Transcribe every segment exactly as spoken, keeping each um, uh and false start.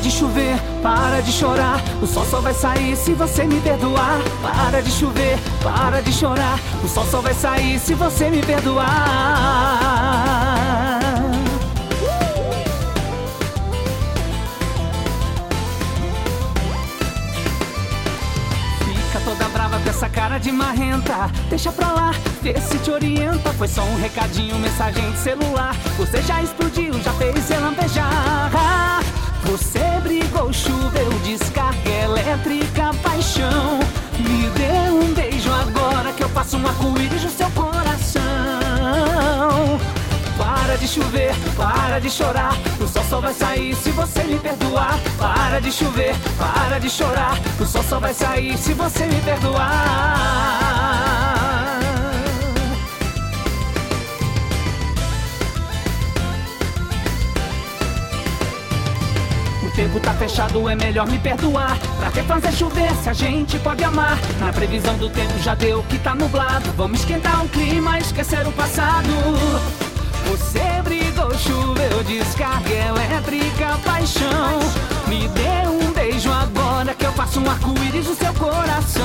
de chover, para de chorar, o sol só vai sair se você me perdoar. Para de chover, para de chorar, o sol só vai sair se você me perdoar. Fica toda brava com essa cara de marrenta, deixa pra lá, vê se te orienta. Foi só um recadinho, mensagem de celular, você já explodiu, já fez lampejar. Você brigou, choveu, descarga elétrica, paixão. Me dê um beijo agora que eu faço um arco-íris no seu coração. Para de chover, para de chorar, o sol só vai sair se você me perdoar. Para de chover, para de chorar, o sol só vai sair se você me perdoar. O tempo tá fechado, é melhor me perdoar. Pra que fazer chover se a gente pode amar? Na previsão do tempo já deu que tá nublado, vamos esquentar o clima, esquecer o passado. Você brigou, choveu, descarga elétrica, paixão. Me dê um beijo agora que eu faço um arco-íris no seu coração.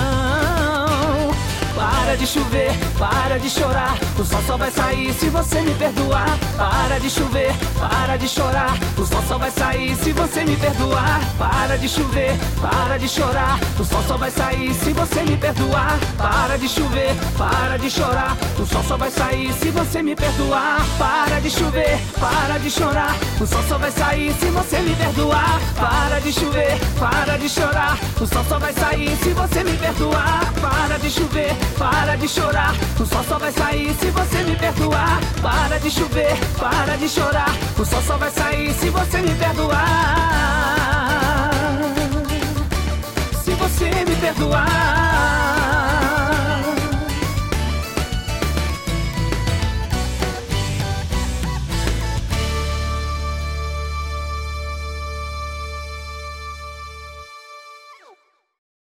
Para de chover, para de chorar, o sol só vai sair se você me perdoar. Para de chover, para de chorar, o sol só vai sair se você me perdoar. Para de chover, para de chorar, o sol só vai sair se você me perdoar. Para de chover, para de chorar, o sol só vai sair se você me perdoar. Para de chover, para de chorar, o sol só vai sair se você me perdoar. Para de chover, para de chorar, o sol só vai sair se você me perdoar. Para de chover, para de chorar, o sol só vai sair se você me perdoar. Para de chover, para de chorar, o sol só vai sair se você me perdoar. Se você me perdoar.